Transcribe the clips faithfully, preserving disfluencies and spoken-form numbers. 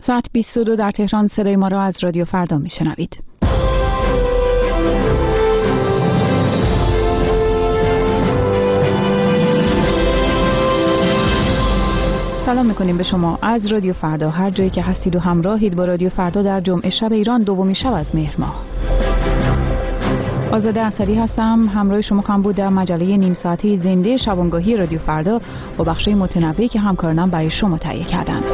ساعت بیست و دو در تهران. صدای ما را از رادیو فردا میشنوید. سلام میکنیم به شما از رادیو فردا، هر جایی که هستید و همراهید با رادیو فردا در جمعه شب ایران، دومین شب از مهر ماه. آزاده اثری هستم، همراه شما خواهم بود در مجله نیم ساعته زنده شبانگاهی رادیو فردا با بخش‌های متنوعی که همکارانم برای شما تهیه کردند.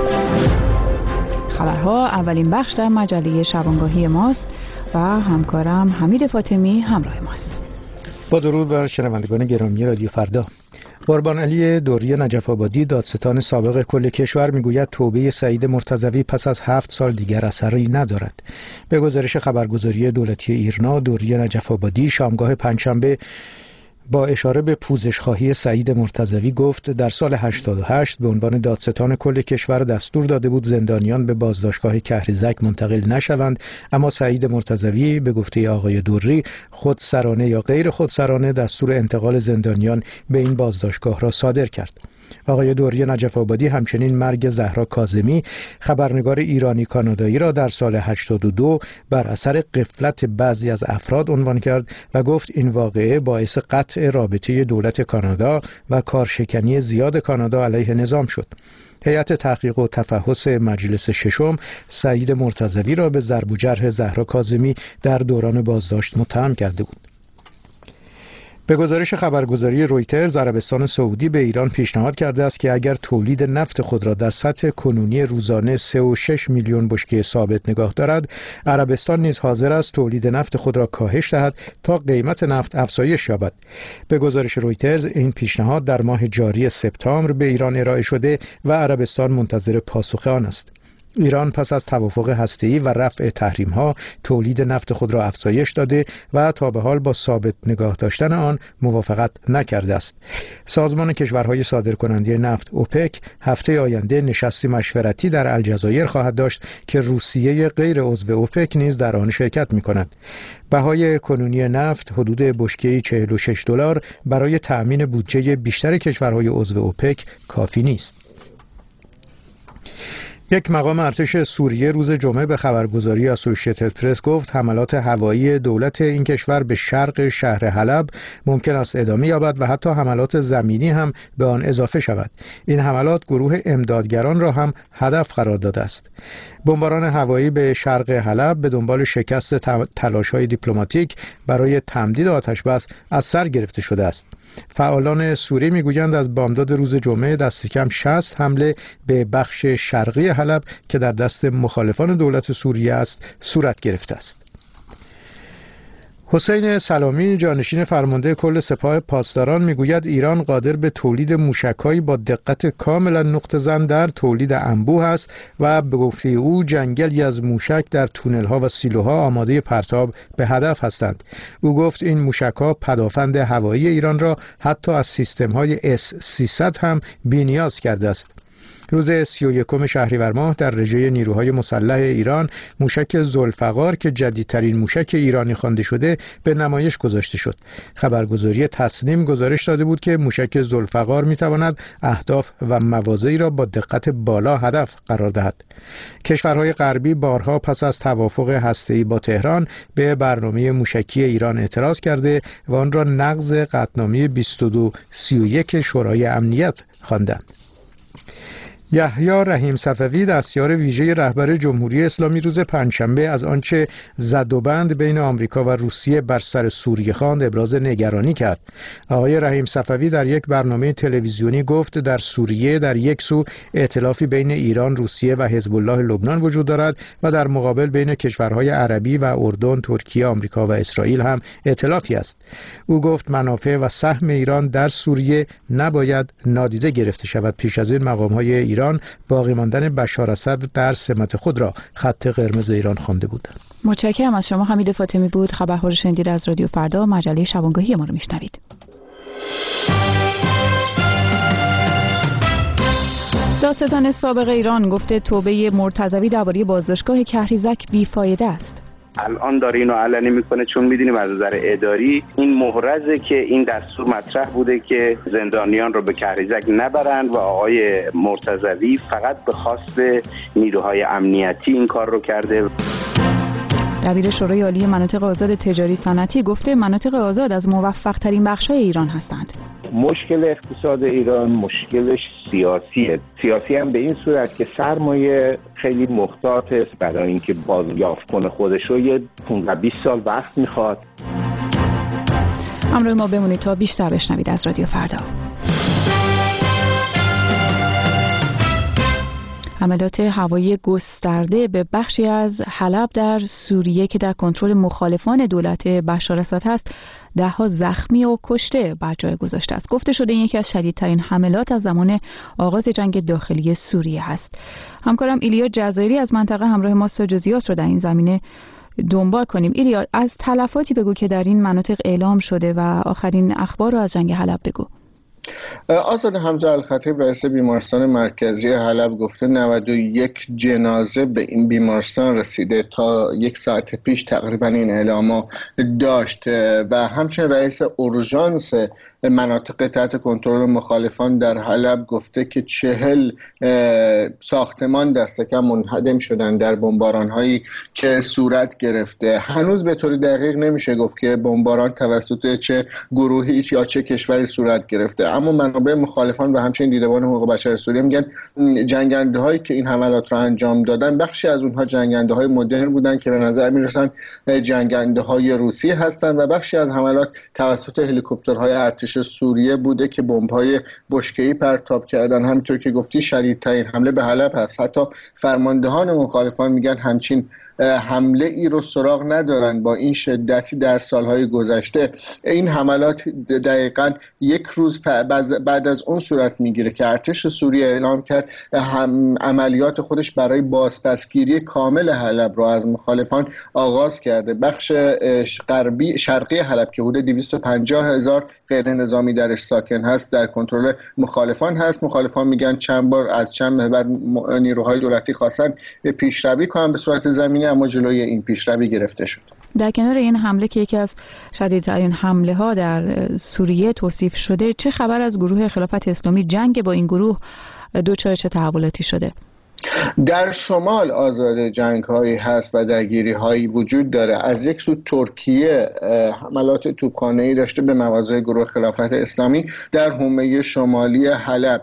خبرها اولین بخش در مجله شبانگاهی ماست و همکارم حمید فاطمی همراه ماست. با درود بر شنوندگان گرامی رادیو فردا. قربان علی دوری نجف آبادی، دادستان سابق کل کشور، میگوید توبه سعید مرتضوی پس از هفت سال دیگر اثری ندارد. به گزارش خبرگزاری دولتی ایرنا، دوری نجف آبادی شامگاه پنجشنبه با اشاره به پوزش خواهی سعید مرتضوی گفت در سال هشتاد و هشت به عنوان دادستان کل کشور دستور داده بود زندانیان به بازداشتگاه کهریزک منتقل نشوند، اما سعید مرتضوی به گفته آقای دوری خودسرانه یا غیر خودسرانه دستور انتقال زندانیان به این بازداشتگاه را صادر کرد. آقای دوری نجف آبادی همچنین مرگ زهرا کاظمی، خبرنگار ایرانی کانادایی را در سال هشتاد و دو بر اثر غفلت بعضی از افراد عنوان کرد و گفت این واقعه باعث قطع رابطه دولت کانادا و کارشکنی زیاد کانادا علیه نظام شد. هیئت تحقیق و تفحص مجلس ششم سعید مرتضوی را به ضرب و جرح زهرا کاظمی در دوران بازداشت متهم کرده بود. به گزارش خبرگزاری رویترز، عربستان سعودی به ایران پیشنهاد کرده است که اگر تولید نفت خود را در سطح کنونی روزانه سه و شش میلیون بشکه ثابت نگاه دارد، عربستان نیز حاضر است تولید نفت خود را کاهش دهد تا قیمت نفت افزایش یابد. به گزارش رویترز این پیشنهاد در ماه جاری سپتامبر به ایران ارائه شده و عربستان منتظر پاسخ آن است. ایران پس از توافق هسته‌ای و رفع تحریم‌ها تولید نفت خود را افزایش داده و تا به حال با ثابت نگاه داشتن آن موافقت نکرده است. سازمان کشورهای صادرکننده نفت اوپک هفته آینده نشستی مشورتی در الجزایر خواهد داشت که روسیه غیر عضو اوپک نیز در آن شرکت می‌کند. بهای کنونی نفت حدود بشکه‌ای چهل و شش دلار برای تأمین بودجه بیشتر کشورهای عضو اوپک کافی نیست. یک مقام ارتش سوریه روز جمعه به خبرگزاری اسوشییتد پرس گفت حملات هوایی دولت این کشور به شرق شهر حلب ممکن است ادامه یابد و حتی حملات زمینی هم به آن اضافه شود. این حملات گروه امدادگران را هم هدف قرار داده است. بمباران هوایی به شرق حلب به دنبال شکست تلاش‌های دیپلماتیک برای تمدید آتش‌بس از سر گرفته شده است. فعالان سوری میگویند از بامداد روز جمعه دست کم شصت حمله به بخش شرقی حلب که در دست مخالفان دولت سوریه است صورت گرفته است. حسین سلامی، جانشین فرمانده کل سپاه پاسداران، میگوید ایران قادر به تولید موشک‌هایی با دقت کاملا نقطه زن در تولید انبوه است و به گفته او جنگلی از موشک در تونل‌ها و سیلوها آماده پرتاب به هدف هستند. او گفت این موشک‌ها پدافند هوایی ایران را حتی از سیستم‌های اس سیصد هم بی‌نیاز کرده است. روز سی و یکم شهریور ماه در رژه نیروهای مسلح ایران موشک ذوالفقار که جدیدترین موشک ایرانی خوانده شده به نمایش گذاشته شد. خبرگزاری تسنیم گزارش داده بود که موشک ذوالفقار میتواند اهداف و مواضعی را با دقت بالا هدف قرار دهد. کشورهای غربی بارها پس از توافق هسته‌ای با تهران به برنامه موشکی ایران اعتراض کرده و آن را نقض قطعنامه بیست و دو سی و یک شورای امنیت خواندند. یحیی رحیم صفوی، دستیار ویژه رهبر جمهوری اسلامی، روز پنجشنبه از آنچه زد و بند بین آمریکا و روسیه بر سر سوریه خواند ابراز نگرانی کرد. آقای رحیم صفوی در یک برنامه تلویزیونی گفت در سوریه در یک سو ائتلافی بین ایران، روسیه و حزب الله لبنان وجود دارد و در مقابل بین کشورهای عربی و اردن، ترکیه، آمریکا و اسرائیل هم ائتلافی است. او گفت منافع و سهم ایران در سوریه نباید نادیده گرفته شود. پیش از این مقام‌های ایران باقی ماندن بشار اسد در سمت خود را خط قرمز ایران خوانده بودند. متشکرم از شما. حمید فاطمی بود. خبرها رو شنیدید از رادیو فردا، مجله شبانگاهی ما رو میشنوید. دادستان سابق ایران گفته توبه مرتضوی درباره بازداشتگاه کهریزک بیفایده است. الان داره اینو علنی میکنه چون میدونیم از نظر اداری این محرزه که این دستور مطرح بوده که زندانیان رو به کهریزک نبرند و آقای مرتضوی فقط به خواست نیروهای امنیتی این کار رو کرده. دبیر شورای عالی مناطق آزاد تجاری صنعتی گفته مناطق آزاد از موفق ترین بخش‌های ایران هستند. مشکل اقتصاد ایران مشکلش سیاسیه. سیاسی هم به این صورت که سرمایه خیلی محتاط است برای اینکه بازیافت کنه خودش رو، یه پانزده بیست سال وقت میخواد. همراه ما بمونید تا بیشتر بشنوید از رادیو فردا. حملات هوایی گسترده به بخشی از حلب در سوریه که در کنترل مخالفان دولت بشار اسد است، ده‌ها زخمی و کشته بر جای گذاشته است. گفته شده این یکی از شدیدترین حملات از زمان آغاز جنگ داخلی سوریه است. همکارم ایلیا جزایری از منطقه همراه ما تا جزئیات رو در این زمینه دنبال کنیم. ایلیا، از تلفاتی بگو که در این مناطق اعلام شده و آخرین اخبار رو از جنگ حلب بگو. آزاد حمزه الخطیب رئیس بیمارستان مرکزی حلب گفته نود و یک جنازه به این بیمارستان رسیده. تا یک ساعت پیش تقریبا این اعلام داشت و همچنین رئیس اورژانس مناطق تحت کنترل مخالفان در حلب گفته که چهل ساختمان دست کم منهدم شدن در بمباران هایی که صورت گرفته. هنوز به طور دقیق نمیشه گفت که بمباران توسط چه گروهی یا چه کشوری صورت گرفته، اما منابع مخالفان و همچنین دیدبان حقوق بشر سوریه میگن جنگنده هایی که این حملات را انجام دادن بخشی از اونها جنگنده های مدرن بودن که به نظر میرسن جنگنده های روسی هستند و بخشی از حملات توسط هلیکوپترهای ارتش سوریه بوده که بمب‌های بشکه‌ای پرتاب کردن. همونطور که گفتی شدیدترین حمله به حلب هست. حتی فرماندهان مخالفان میگن همچین حمله ای رو سراغ ندارن با این شدتی در سالهای گذشته. این حملات دقیقاً یک روز بعد از اون صورت میگیره که ارتش سوریه اعلام کرد هم عملیات خودش برای بازپسگیری کامل حلب رو از مخالفان آغاز کرده. بخش غربی شرقی حلب که حدود دویست و پنجاه هزار غیر نظامی درش ساکن هست در کنترل مخالفان هست. مخالفان میگن چند بار از چند محور نیروهای دولتی خواستن پیشروی کنن به صورت زمینی، اما جلوی این پیشروی گرفته شد. در کنار این حمله که یکی از شدیدترین حمله ها در سوریه توصیف شده، چه خبر از گروه خلافت اسلامی؟ جنگ با این گروه دچار چه تحولاتی شده؟ در شمال آزاد جنگ هایی هست و درگیری هایی وجود داره. از یک سو ترکیه حملات توپخانه‌ای داشته به مواضع گروه خلافت اسلامی در حومه شمالی حلب.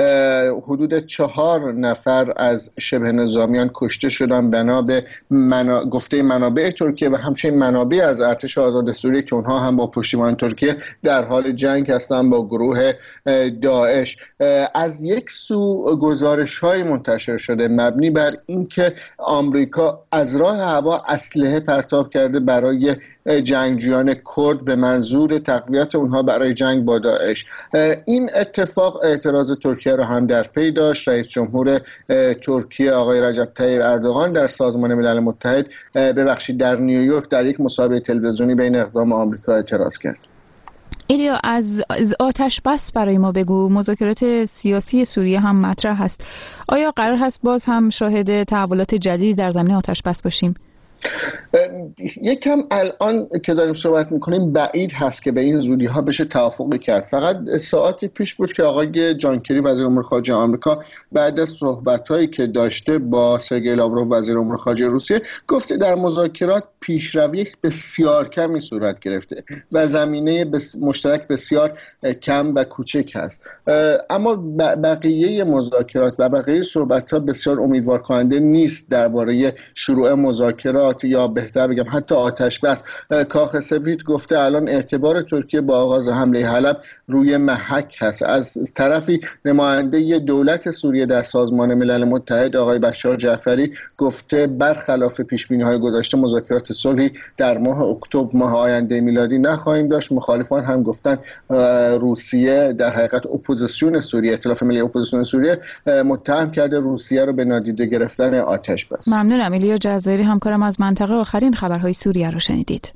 حدود چهار نفر از شبه نظامیان کشته شدن بنا به منا... گفته منابع ترکیه و همچنین منابع از ارتش آزاد سوریه که اونها هم با پشتیبان ترکیه در حال جنگ هستند با گروه داعش. از یک سو گزارش های منتشر شده مبنی بر اینکه آمریکا از راه هوا اسلحه پرتاب کرده برای جنگجویان کرد به منظور تقویت اونها برای جنگ با داعش. این اتفاق اعتراض ترکیه را هم در پی داشت. رئیس جمهور ترکیه آقای رجب طیب اردوغان در سازمان ملل متحد ببخشید در نیویورک در یک مصاحبه تلویزیونی بین اقدام آمریکا اعتراض کرد. ایلیا، از آتش بس برای ما بگو. مذاکرات سیاسی سوریه هم مطرح هست. آیا قرار هست باز هم شاهد تحولات جدیدی در زمینه آتش بس باشیم؟ یکم الان که داریم صحبت میکنیم بعید هست که به این زودی ها بشه توافقی کرد. فقط ساعتی پیش بود که آقای جان کری وزیر امور خارجه آمریکا بعد از صحبت‌هایی که داشته با سرگئی لاوروف وزیر امور خارجه روسیه گفته در مذاکرات پیشروی بسیار کمی صورت گرفته و زمینه بس مشترک بسیار کم و کوچک هست، اما بقیه مذاکرات و بقیه صحبت‌ها بسیار امیدوار کننده نیست درباره شروع مذاکرات یا بهتر بگم حتی آتش بس. کاخ سفید گفته الان اعتبار ترکیه با آغاز حمله حلب روی محک هست. از طرفی نماینده دولت سوریه در سازمان ملل متحد آقای بشار جعفری گفته برخلاف پیش‌بینی‌های گذشته مذاکرات صلحی در ماه اکتبر ماه آینده میلادی نخواهیم داشت. مخالفان هم گفتن روسیه در حقیقت اپوزیسیون سوریه، ائتلاف ملی اپوزیسیون سوریه متهم کرده روسیه رو به نادیده گرفتن آتش بس. ممنونم. ایلیا جزایری همکارم از منطقه. آخرین خبرهای سوریه رو شنیدید.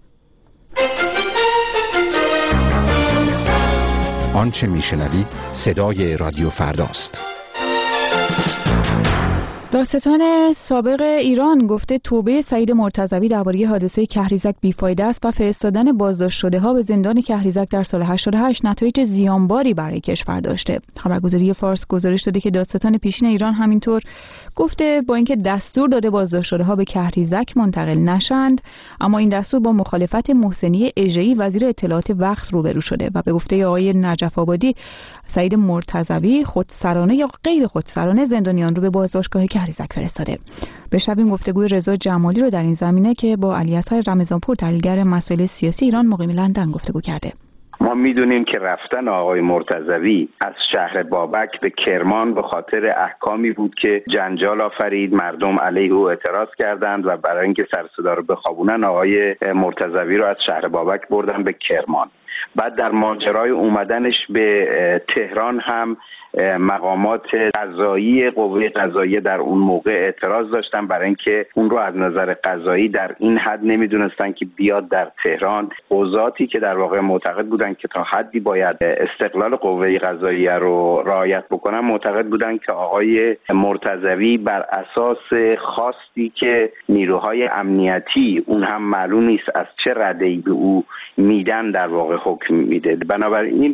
آنچه میشنوید صدای رادیو فرداست. دادستان سابق ایران گفته توبه سعید مرتضوی درباره حادثه کهریزک بیفایده است و فرستادن بازداشت شده ها به زندان کهریزک در سال هشتاد و هشت نتایج زیانباری برای کشور داشته. خبرگزاری فارس گزارش داده که دادستان پیشین ایران همینطور گفته با اینکه دستور داده بازداشت شده ها به کهریزک منتقل نشند، اما این دستور با مخالفت محسنی اژه‌ای وزیر اطلاعات وقت روبرو شده و به گفته آقای نجف آبادی سعید مرتضوی خودسرانه یا غیر خودسرانه زندانیان رو به بازداشتگاه کهریزک فرستاده. بشنویم گفتگوی رضا جمالی رو در این زمینه که با علیاصغر رمضانپور تحلیلگر مسائل سیاسی ایران مقیم لندن گفتگو کرده. ما میدونیم که رفتن آقای مرتضوی از شهر بابک به کرمان به خاطر احکامی بود که جنجال آفرید، مردم علیه او اعتراض کردند و برای اینکه سر صدا رو بخوابونن آقای مرتضوی رو از شهر بابک بردن به کرمان. بعد در ماجرای اومدنش به تهران هم مقامات قضایی قوه قضاییه در اون موقع اعتراض داشتن برای اینکه اون رو از نظر قضایی در این حد نمیدونستن که بیاد در تهران. قضاتی که در واقع معتقد بودن که تا حدی باید استقلال قوه قضاییه رو رعایت بکنن، معتقد بودن که آقای مرتضوی بر اساس خواستی که نیروهای امنیتی اون هم معلوم نیست از چه رده‌ای به او میدن در واقع حکم میده. بنابراین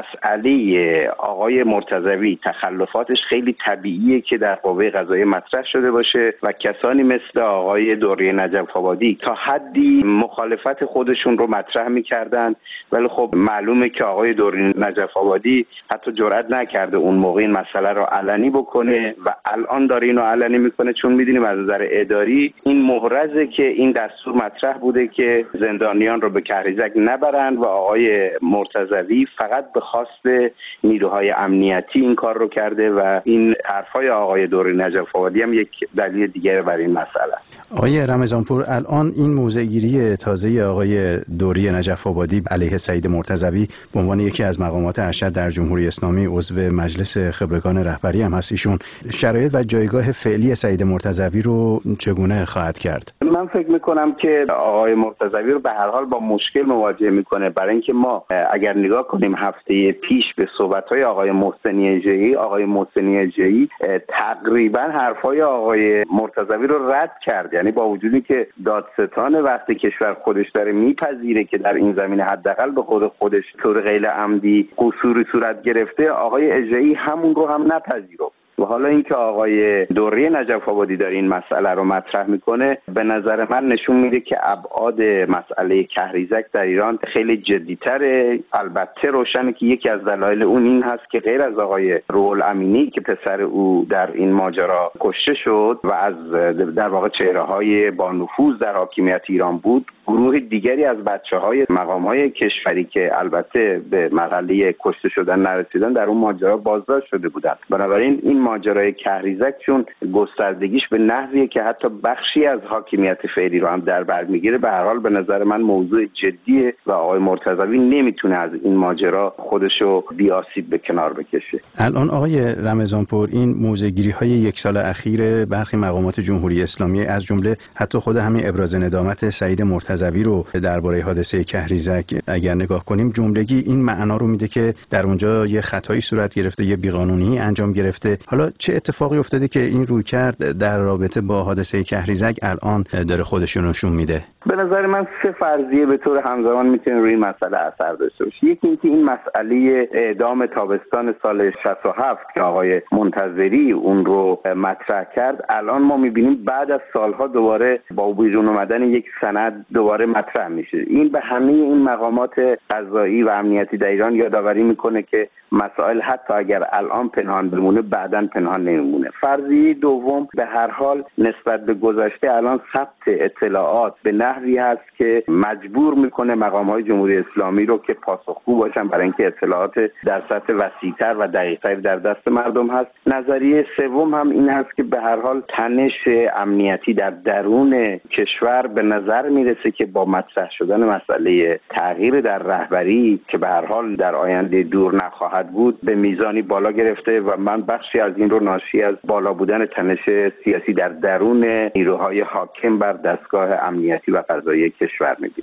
مسئله آقای مرتضوی تخلفاتش خیلی طبیعیه که در قوه قضاییه مطرح شده باشه و کسانی مثل آقای دوری نجف آبادی تا حدی مخالفت خودشون رو مطرح میکردن، ولی خب معلومه که آقای دوری نجف آبادی حتی جرئت نکرده اون موقع این مسئله رو علنی بکنه و الان داره اینو علنی میکنه، چون میدونیم از نظر اداری این محرزه که این دستور مطرح بوده که زندانیان رو به کهریزک نبرند و آقای مرتضوی فقط به خواست نیروهای امنیتی این کار رو کرده و این حرفای آقای دوری نجف آبادی هم یک دلیل دیگه برای این مسئله است. آقای رمضانپور، الان این موضع‌گیری تازه آقای دوری نجف آبادی علیه سعید مرتضوی به عنوان یکی از مقامات ارشد در جمهوری اسلامی، عضو مجلس خبرگان رهبری هم هست ایشون، شرایط و جایگاه فعلی سعید مرتضوی رو چگونه خواهد کرد؟ من فکر میکنم که آقای مرتضوی رو به هر حال با مشکل مواجه میکنه، برای اینکه ما اگر نگاه کنیم هفته پیش به صحبت‌های آقای محسنی اژه‌ای، آقای محسنی اژه‌ای تقریبا حرفای آقای مرتضوی رو رد کرد. یعنی با وجودی که دادستان وقتی کشور خودش داره میپذیره که در این زمینه حداقل به خود خودش طور غیر عمدی قصوری صورت گرفته، آقای اژه‌ای همون رو هم نپذیرفت. و حالا اینکه آقای دوری نجف آبادی داره این مسئله رو مطرح میکنه، به نظر من نشون میده که ابعاد مسئله کهریزک در ایران خیلی جدی‌تره. البته روشنه که یکی از دلایل اون این هست که غیر از آقای روح الامینی که پسر او در این ماجرا کشته شد و از در واقع چهره‌های با نفوذ در حاکمیت ایران بود، گروه دیگری از بچه‌های مقام‌های کشوری که البته به مرحله کشته شدن نرسیدن در اون ماجرا بازداشت شده بودند. بنابراین این ماجرای کهریزک چون گستردگیش به نحویه که حتی بخشی از حاکمیت فعلی رو هم در بر میگیره، به هر حال به نظر من موضوع جدیه و آقای مرتضوی نمیتونه از این ماجرا خودشو بی آسیب به کنار بکشه. الان آقای رمضانپور، این موضع‌گیری‌های یک سال اخیر برخی مقامات جمهوری اسلامی از جمله حتی خود همین ابراز ندامت سعید مرتضوی رو درباره حادثه کهریزک اگر نگاه کنیم، جملگی این معنا رو میده که در اونجا یه خطایی صورت گرفته، یه بیقانونی انجام گرفته. حالا چه اتفاقی افتاده که این رویکرد در رابطه با حادثه کهریزک الان داره خودش رو نشون میده؟ به نظر من سه فرضیه به طور همزمان میتونه روی این مسئله اثر داشته باشه. یکی اینکه این مسئله اعدام تابستان سال شصت و هفت که آقای منتظری اون رو مطرح کرد، الان ما میبینیم بعد از سالها دوباره با بیرون اومدن یک سند دوباره مطرح میشه. این به همه این مقامات قضایی و امنیتی در ایران یادآوری میکنه که مسائل حتی اگر الان پنهان بمونه بعداً پنهان نمیمونه. فرضیه دوم، به هر حال نسبت به گذشته الان ثبت اطلاعات به نحوی هست که مجبور میکنه مقام‌های جمهوری اسلامی رو که پاسخگو باشن برای اینکه اطلاعات در سطح وسیع‌تر و دقیق‌تر در دست مردم هست. نظریه سوم هم این هست که به هر حال تنش امنیتی در درون کشور به نظر میرسه که با مطرح شدن مسئله تغییر در رهبری که به هر حال در آینده دور نخواهد بود به میزانی بالا گرفته و من بخشی از این رو ناشی از بالا بودن تنش سیاسی در درون نیروهای حاکم بر دستگاه امنیتی و قضایی کشور می‌بینیم.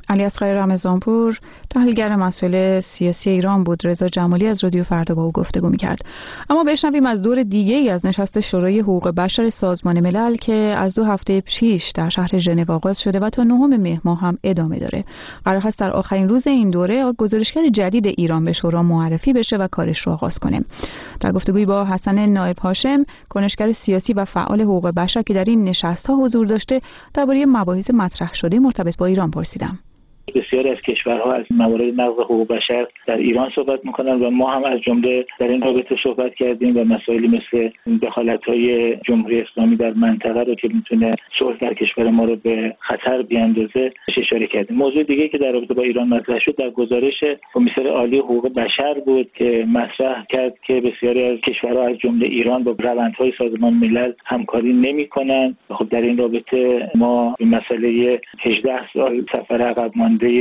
علیاصغر رمضانپور تحلیلگر مسائل سیاسی ایران بود. رضا جمالی از رادیو فردا با او گفتگو می‌کرد. اما بشنویم از دور دیگه‌ای از نشست شورای حقوق بشر سازمان ملل که از دو هفته پیش در شهر ژنو آغاز شده و تا نهم مهر ماه هم ادامه داره. قرار هست در آخرین روز این دوره گزارشگر جدید ایران به شورا معرفی بشه و کارش رو آغاز کنه. در گفتگویی با حسن نایب هاشم، کنشگر سیاسی و فعال حقوق بشر که در این نشست‌ها حضور داشته، درباره مباحث مطرح شده مرتبط با ایران پرسیدم. بسیاری از کشورها از موارد نقض حقوق بشر در ایران صحبت میکنن و ما هم از جمله در این رابطه صحبت کردیم و مسائلی مثل دخالت‌های جمهوری اسلامی در منطقه رو که میتونه صلح در کشور ما رو به خطر بیاندازه اشاره کردیم. موضوع دیگه که در رابطه با ایران مطرح شد در گزارش کمیسر عالی حقوق بشر بود که مطرح کرد که بسیاری از کشورها از جمله ایران با روندهای سازمان ملل همکاری نمیکنن. خب در این رابطه ما به مسئله هجده سال سفر عقب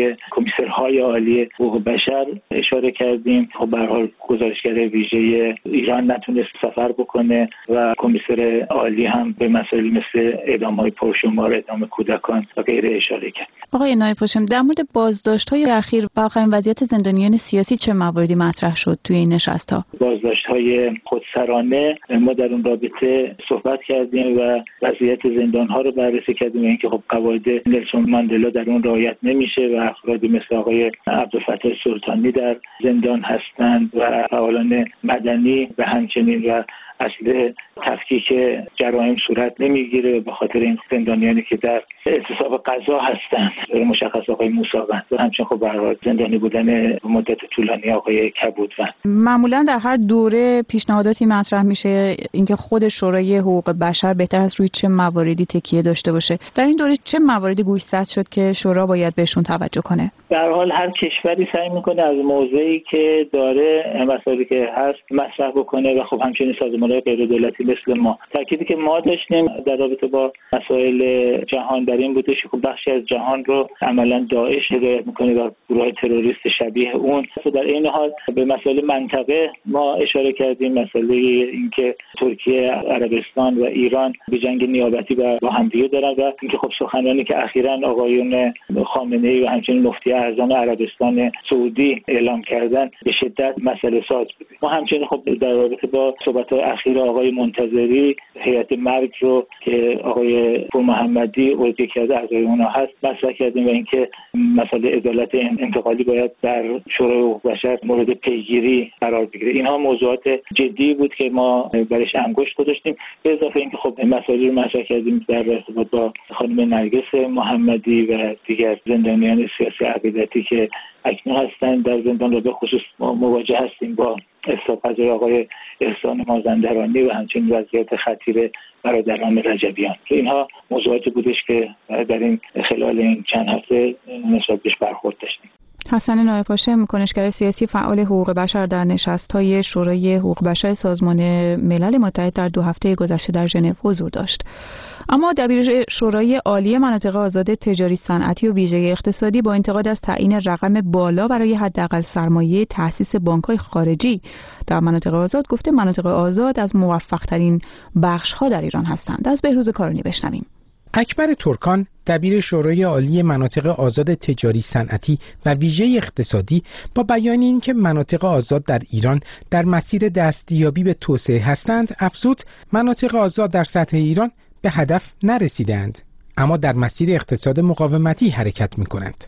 کمیسرهای عالی حقوق بشر اشاره کردیم. خب به هر حال گزارشگر ویژه ایران نتونست سفر بکنه و کمیسر عالی هم به مسائلی مثل اعدام‌های پرشمار، اعدام کودکان و غیره اشاره کرد. آقای نایب هاشم، در مورد بازداشت‌های اخیر و آخرین وضعیت زندانیان سیاسی چه مواردی مطرح شد توی این نشست‌ها؟ بازداشت‌های خودسرانه ما در اون رابطه صحبت کردیم و وضعیت زندان‌ها رو بررسی کردیم و اینکه خب قواعد نلسون ماندلا در اون رعایت نمیشه و افرادی مثل آقای عبدالفتاح سلطانی در زندان هستند و فعالان مدنی و همچنین و اصل تفکیک جرایم صورت نمیگیره به خاطر این زندانیانی که در اعتصاب قضا هستند. مشخص آقای موساوند و همچنین خب به هر حال زندانی بودن مدت طولانی آقای کبودوند. معمولا در هر دوره پیشنهاداتی مطرح میشه اینکه خود شورای حقوق بشر بهتر است روی چه مواردی تکیه داشته باشه. در این دوره چه مواردی گوشزد شد که شورا باید بهشون توجه کنه؟ در حال هر کشوری سعی میکنه از موضعی که داره مسائلی که هست مطرح بکنه و خب همچنین سازمان‌های غیر دولتی مثل ما. تأکیدی که ما داشتیم در رابطه با مسائل جهان در این بودش که بخشی از جهان رو عملاً داعش هدایت میکنه و گروه تروریست شبیه اون. در این حال به مسائل منطقه ما اشاره کردیم، مسئله اینکه ترکیه، عربستان و ایران به جنگ نیابتی و با همدیگه دارن و اینکه خب سخنرانی که اخیراً آقایون خامنه‌ای و همچنین مفتی اعظم عربستان سعودی اعلام کردن به شدت مسئله ساز بود. ما همچنین خب در رابطه با صحبت‌های اخیر آقای منتظری هیئت مرگ رو که آقای پور محمدی و یکی از اعضای اونها هست مطرح کردیم و اینکه مسئله عدالت انتقالی باید در شورای حقوق بشر مورد پیگیری قرار بگیره. اینها موضوعات جدی بود که ما برش انگشت گذاشتیم. به اضافه اینکه خب مسائلی رو مطرح کردیم در ارتباط با خانم نرگس محمدی و دیگر زندانیان سیاسی عقیدتی که اکنون هستند در زندان رو به خصوص مواجه هستیم با اصلاح قضای آقای احسان مازندرانی و همچنین وضعیت خطیر برادران رجبیان. اینها موضوعاتی بودش که در این خلال این چند هفته نسبت بهش برخورد داشتیم. حسن نایب هاشم، کنشگر سیاسی فعال حقوق بشر، در نشست‌های شورای حقوق بشر سازمان ملل متحد در دو هفته گذشته در ژنو حضور داشت. اما دبیر شورای عالی مناطق آزاد تجاری صنعتی و ویژه اقتصادی با انتقاد از تعیین رقم بالا برای حداقل سرمایه تأسیس بانک‌های خارجی در مناطق آزاد گفته مناطق آزاد از موفق‌ترین بخش‌ها در ایران هستند. از بهروز کارونی بشنویم. اکبر ترکان، دبیر شورای عالی مناطق آزاد تجاری صنعتی و ویژه اقتصادی، با بیان اینکه مناطق آزاد در ایران در مسیر دستیابی به توسعه هستند، افزود مناطق آزاد در سطح ایران به هدف نرسیدند، اما در مسیر اقتصاد مقاومتی حرکت می‌کنند.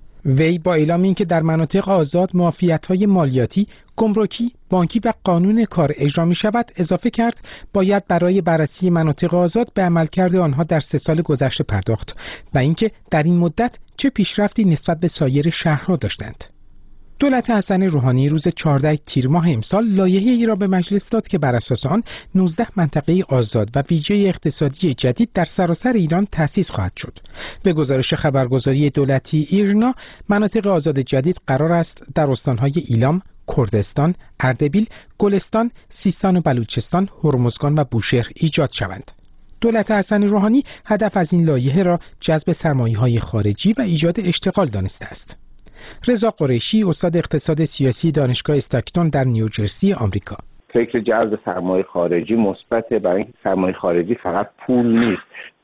وی با اعلام اینکه در مناطق آزاد معافیت‌های مالیاتی، گمرکی، بانکی و قانون کار اجرا می‌شود، اضافه کرد باید برای بررسی مناطق آزاد به عملکرد آنها در سه سال گذشته پرداخت و اینکه در این مدت چه پیشرفتی نسبت به سایر شهرها داشتند. دولت حسن روحانی روز چهاردهم تیر ماه امسال لایحه‌ای را به مجلس داد که بر اساس آن نوزده منطقه آزاد و ویژه اقتصادی جدید در سراسر ایران تأسیس خواهد شد. به گزارش خبرگزاری دولتی ایرنا، مناطق آزاد جدید قرار است در استان‌های ایلام، کردستان، اردبیل، گلستان، سیستان و بلوچستان، هرمزگان و بوشهر ایجاد شوند. دولت حسن روحانی هدف از این لایحه را جذب سرمایه‌های خارجی و ایجاد اشتغال دانسته است. رضا قریشی، استاد اقتصاد سیاسی دانشگاه استاکتون در نیوجرسی آمریکا: فکر جذب سرمایه خارجی مثبته، برای اینکه سرمایه خارجی فقط پول نیست،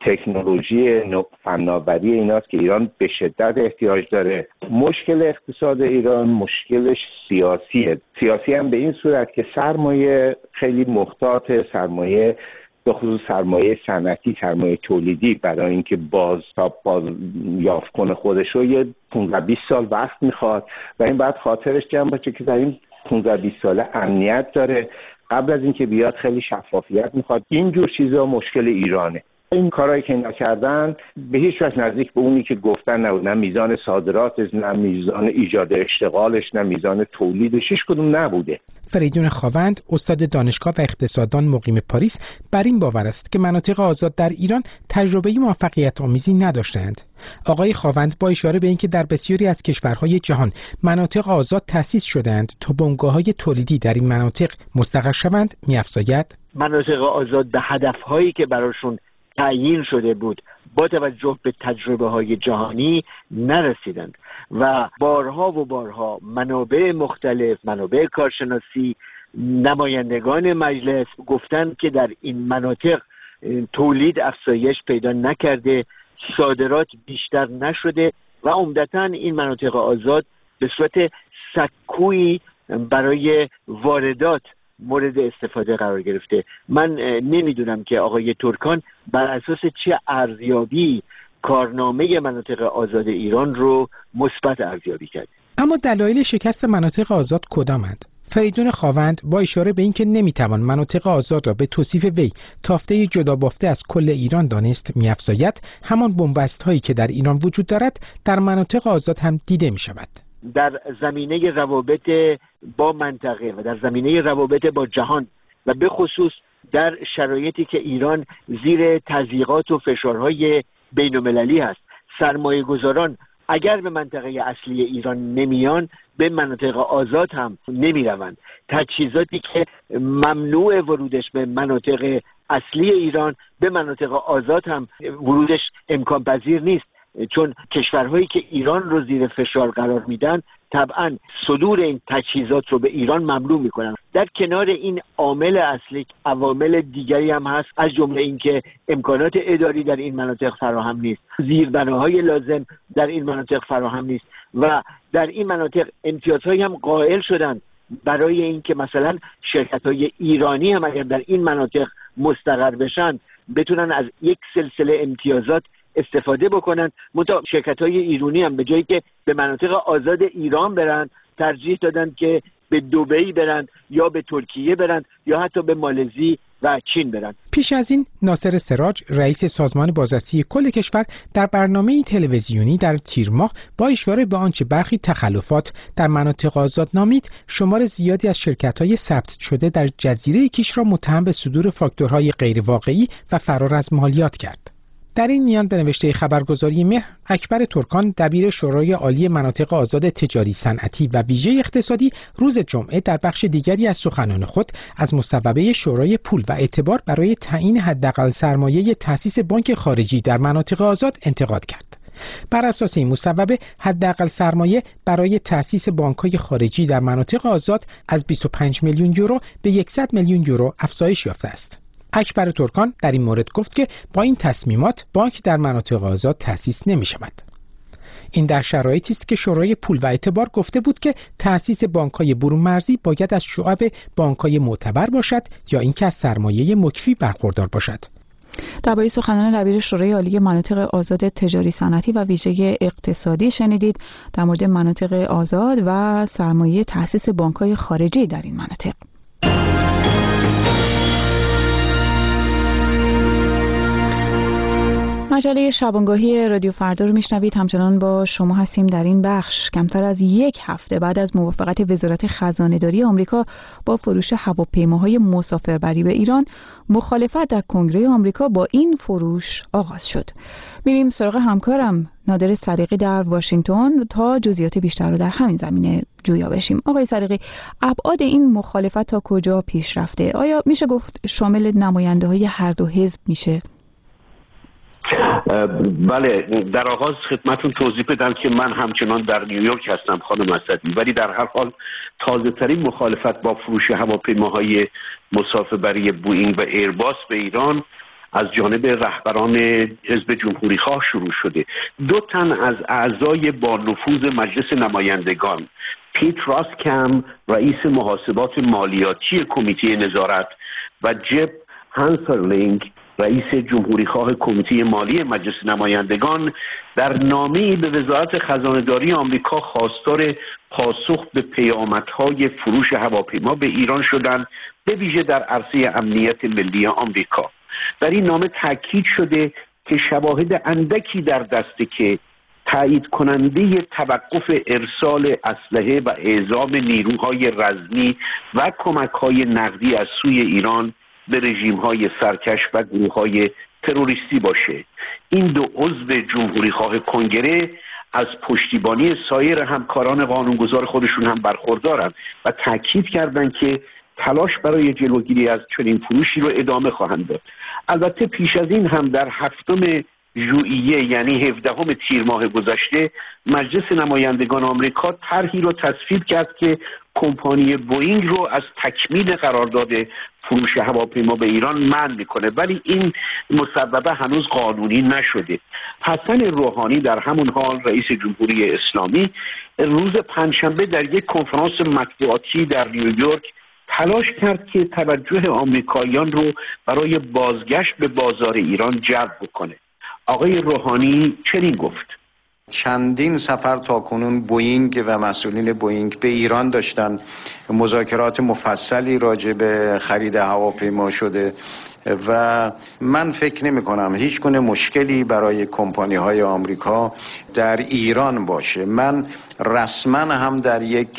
تکنولوژی فناوری ایناست که ایران به شدت احتیاج داره. مشکل اقتصاد ایران مشکلش سیاسیه. سیاسی هم به این صورت که سرمایه خیلی محتاط، سرمایه به خصوص سرمایه صنعتی، سرمایه تولیدی برای اینکه باز تا باز یافت کنه خودش رو یه پانزده بیست سال وقت میخواد و این بعد خاطرش جمع باشه که در این پانزده بیست ساله امنیت داره. قبل از اینکه بیاد خیلی شفافیت میخواد. اینجور چیزا مشکل ایرانه. این کارهایی که اینا کردن به هیچ وجه نزدیک به اونی که گفتن نبود. نه میزان صادراتش، نه میزان ایجاد اشتغالش، نه میزان تولیدش، هیچ کدوم نبوده. فریدون خاوند، استاد دانشگاه و اقتصاددان مقیم پاریس، بر این باور است که مناطق آزاد در ایران تجربه موفقیت آمیزی نداشتند. آقای خاوند با اشاره به اینکه در بسیاری از کشورهای جهان مناطق آزاد تأسیس شدند تا بنگاه‌های تولیدی در این مناطق مستقر شوند، می‌افزاید مناطق آزاد به هدف‌هایی که براشون تعیین شده بود با توجه به تجربه های جهانی نرسیدند و بارها و بارها منابع مختلف، منابع کارشناسی، نمایندگان مجلس گفتند که در این مناطق تولید افزایش پیدا نکرده، صادرات بیشتر نشده و عمدتاً این مناطق آزاد به صورت سکویی برای واردات مورد استفاده قرار گرفته. من نمیدونم که آقای ترکان بر اساس چه ارزیابی کارنامه مناطق آزاد ایران رو مثبت ارزیابی کرد. اما دلایل شکست مناطق آزاد کدامند؟ فریدون خاوند با اشاره به اینکه نمیتوان مناطق آزاد را به توصیف وی تافته جدا بافته از کل ایران دانست، می‌افزاید همان بنبست هایی که در ایران وجود دارد در مناطق آزاد هم دیده می‌شود. در زمینه روابط با منطقه و در زمینه روابط با جهان و به خصوص در شرایطی که ایران زیر تضییقات و فشارهای بین‌المللی هست، سرمایه گذاران اگر به منطقه اصلی ایران نمیان به مناطق آزاد هم نمیروند. تجهیزاتی که ممنوع ورودش به مناطق اصلی ایران به مناطق آزاد هم ورودش امکان پذیر نیست، چون کشورهایی که ایران رو زیر فشار قرار میدن طبعا صدور این تجهیزات رو به ایران ممنوع میکنن. در کنار این عامل اصلی عوامل دیگری هم هست، از جمله اینکه امکانات اداری در این مناطق فراهم نیست، زیربناهای لازم در این مناطق فراهم نیست و در این مناطق امتیازهایی هم قائل شدن برای اینکه مثلا شرکت‌های ایرانی هم اگر در این مناطق مستقر بشن بتونن از یک سلسله امتیازات استفاده بکنن. منتها شرکت‌های ایرانی هم به جایی که به مناطق آزاد ایران برن ترجیح دادن که به دبی برن یا به ترکیه برن یا حتی به مالزی و چین برن. پیش از این ناصر سراج رئیس سازمان بازرسی کل کشور در برنامه تلویزیونی در تیر ماه با اشاره به آنچه برخی تخلفات در مناطق آزاد نامید، شمار زیادی از شرکت‌های ثبت شده در جزیره کیش را متهم به صدور فاکتورهای غیرواقعی و فرار از مالیات کرد. در این میان به نوشته خبرگزاری مهر، اکبر ترکان دبیر شورای عالی مناطق آزاد تجاری صنعتی و ویژه اقتصادی روز جمعه در بخش دیگری از سخنان خود از مصوبه شورای پول و اعتبار برای تعیین حداقل سرمایه تأسیس بانک خارجی در مناطق آزاد انتقاد کرد. بر اساس این مصوبه حداقل سرمایه برای تأسیس بانک‌های خارجی در مناطق آزاد از بیست و پنج میلیون یورو به صد میلیون یورو افزایش یافته است. اکبر ترکان در این مورد گفت که با این تصمیمات بانک در مناطق آزاد تأسیس نمی شود. این در شرایطی است که شورای پول و اعتبار گفته بود که تأسیس بانک‌های برون مرزی باید از شعب بانک‌های معتبر باشد یا اینکه از سرمایه مکفی برخوردار باشد. درباره سخنان دبیر شورای عالی مناطق آزاد تجاری صنعتی و ویژه اقتصادی شنیدید در مورد مناطق آزاد و سرمایه تأسیس بانک‌های خارجی در این مناطق. مجله شبانگاهی رادیو فردا رو میشنوید. همچنان با شما هستیم در این بخش. کمتر از یک هفته بعد از موافقت وزارت خزانه‌داری آمریکا با فروش هواپیماهای مسافربری به ایران، مخالفت در کنگره آمریکا با این فروش آغاز شد. میریم سراغ همکارم نادر صدیقی در واشنگتن تا جزئیات بیشتر رو در همین زمینه جویا بشیم. آقای صدیقی، ابعاد این مخالفت تا کجا پیش رفته؟ آیا میشه گفت شامل نماینده‌های هر دو حزب میشه؟ بله، در آغاز خدمتون توضیح بدم که من همچنان در نیویورک هستم خانم اسدی، ولی در هر حال تازه ترین مخالفت با فروش هواپیماهای مسافربری بوئینگ و ایرباس به ایران از جانب رهبران حزب جمهوری خواه شروع شده. دو تن از اعضای با نفوذ مجلس نمایندگان، پیت راسکم رئیس محاسبات مالیاتی کمیته نظارت و جب هانسرلینگ رئیس جمهوری خواه کمیته مالی مجلس نمایندگان، در نامه‌ای به وزارت خزانه‌داری آمریکا خواستار پاسخ به پیامدهای فروش هواپیما به ایران شدند، به ویژه در عرصه امنیت ملی آمریکا. در این نامه تاکید شده که شواهد اندکی در دسته که تایید کننده توقف ارسال اسلحه و اعزام نیروهای رزمی و کمک‌های نقدی از سوی ایران به رژیم‌های سرکش و گروه‌های تروریستی باشه. این دو عضو جمهوری خواه کنگره از پشتیبانی سایر همکاران قانونگذار خودشون هم برخوردارند و تاکید کردند که تلاش برای جلوگیری از چنین فروشی رو ادامه خواهند داد. البته پیش از این هم در هفتم ژوئیه یعنی هفدهم تیر ماه گذشته مجلس نمایندگان آمریکا طرحی رو تصویب کرد که کمپانی بوئینگ رو از تکمیل قرارداد فروش هواپیما به ایران منع میکنه، ولی این مصوبه هنوز قانونی نشده. حسن روحانی در همون حال رئیس جمهوری اسلامی روز پنجشنبه در یک کنفرانس مطبوعاتی در نیویورک تلاش کرد که توجه آمریکاییان رو برای بازگشت به بازار ایران جلب بکنه. آقای روحانی چنین گفت: چندین سفر تا کنون بوئینگ و مسئولین بوئینگ به ایران داشتن، مذاکرات مفصلی راجع به خرید هواپیما شده و من فکر نمی کنم هیچ گونه مشکلی برای کمپانی های آمریکا در ایران باشه. من رسما هم در یک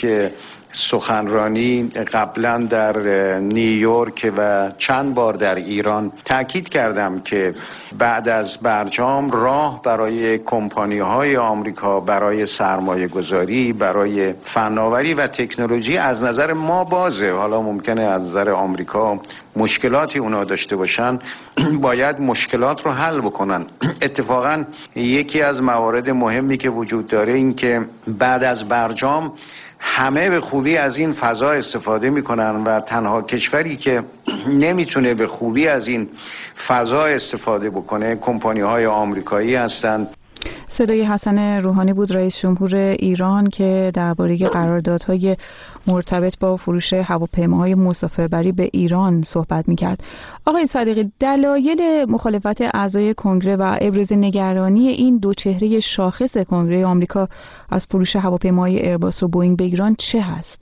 سخنرانی قبلا در نیویورک و چند بار در ایران تاکید کردم که بعد از برجام راه برای کمپانی های آمریکا برای سرمایه گذاری، برای فناوری و تکنولوژی از نظر ما بازه. حالا ممکنه از نظر آمریکا مشکلاتی اونا داشته باشن، باید مشکلات رو حل بکنن. اتفاقا یکی از موارد مهمی که وجود داره این که بعد از برجام همه به خوبی از این فضا استفاده میکنن و تنها کشوری که نمیتونه به خوبی از این فضا استفاده بکنه کمپانی های آمریکایی هستند. صدای حسن روحانی بود، رئیس جمهور ایران، که درباره قراردادهای مرتبط با فروش هواپیماهای مسافربری به ایران صحبت میکرد. آقای صادقی، دلایل مخالفت اعضای کنگره و ابراز نگرانی این دو چهره شاخص کنگره آمریکا از فروش هواپیماهای ایرباس و بوئینگ به ایران چه هست؟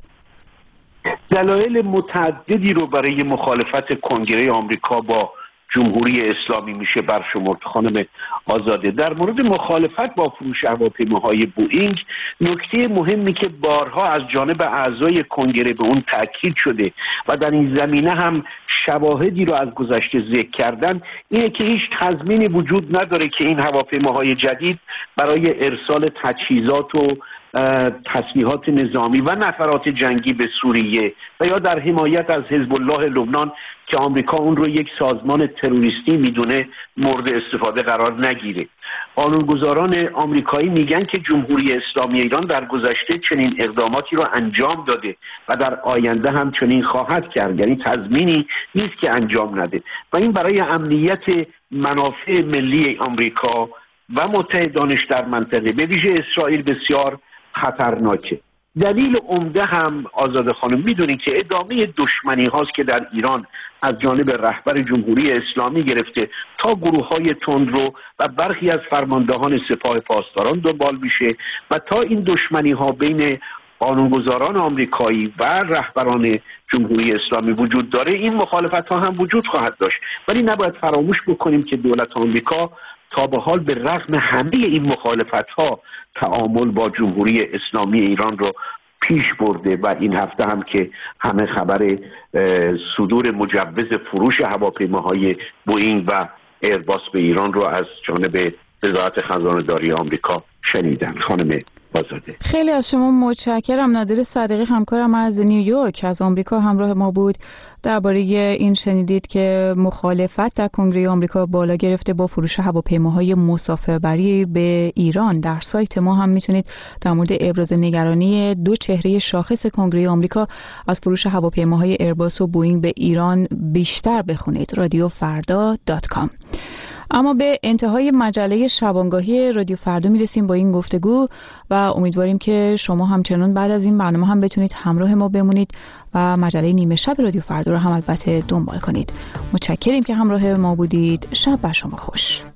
دلایل متعددی رو برای مخالفت کنگره آمریکا با جمهوری اسلامی میشه برشمرد خانم آزاده. در مورد مخالفت با فروش هواپیماهای بوئینگ، نکته مهمی که بارها از جانب اعضای کنگره به اون تاکید شده و در این زمینه هم شواهدی رو از گذشته ذکر کردن، اینه که هیچ تضمینی وجود نداره که این هواپیماهای جدید برای ارسال تجهیزات و تسلیحات نظامی و نفرات جنگی به سوریه و یا در حمایت از حزب الله لبنان که آمریکا اون رو یک سازمان تروریستی میدونه مورد استفاده قرار نگیره. قانونگذاران آمریکایی میگن که جمهوری اسلامی ایران در گذشته چنین اقداماتی رو انجام داده و در آینده هم چنین خواهد کرد، یعنی تضمینی نیست که انجام نده و این برای امنیت منافع ملی آمریکا و متحدانش در منطقه به ویژه اسرائیل بسیار خطرناکه. دلیل عمده هم آزاده خانم میدونید که ادامه دشمنی هاست که در ایران از جانب رهبر جمهوری اسلامی گرفته تا گروه های تندرو و برخی از فرماندهان سپاه پاسداران دنبال میشه و تا این دشمنی ها بین قانونگذاران آمریکایی و رهبران جمهوری اسلامی وجود داره، این مخالفت ها هم وجود خواهد داشت. ولی نباید فراموش بکنیم که دولت آمریکا تا به حال به رغم همه این مخالفت ها تعامل با جمهوری اسلامی ایران رو پیش برده و این هفته هم که همه خبر صدور مجوز فروش هواپیماهای بوئینگ و ایرباس به ایران رو از جانب وزارت خزانه داری آمریکا شنیدن. خانم آزاده. خیلی از شما متشکرم. نادر صدیقی همکارم از نیویورک از آمریکا همراه ما بود. درباره این شنیدید که مخالفت در کنگره آمریکا بالا گرفته با فروش هواپیماهای مسافربری به ایران. در سایت ما هم میتونید در مورد ابراز نگرانی دو چهره شاخص کنگره آمریکا از فروش هواپیماهای ایرباس و بوئینگ به ایران بیشتر بخونید. رادیو فردا دات کام. اما به انتهای مجله شبانگاهی رادیو فردا میرسیم با این گفتگو و امیدواریم که شما همچنان بعد از این برنامه هم بتونید همراه ما بمونید و مجله نیمه شب رادیو فردا رو هم البته دنبال کنید. متشکریم که همراه ما بودید. شب بر شما خوش.